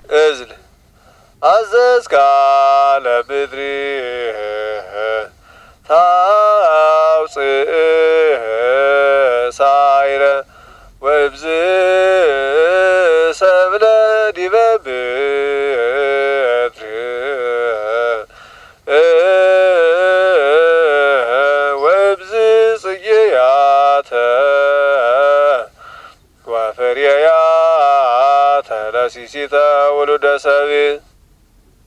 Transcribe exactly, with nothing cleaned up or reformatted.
እዝል አዘዝካ ለምድሪ ታውፅእ ሳይረ ወብዝ ሰብለ ዲበ ምድር ወብዝ ጽጌያተ ወፍሬያተ ለሲሲተ ውሉደ ሰብእ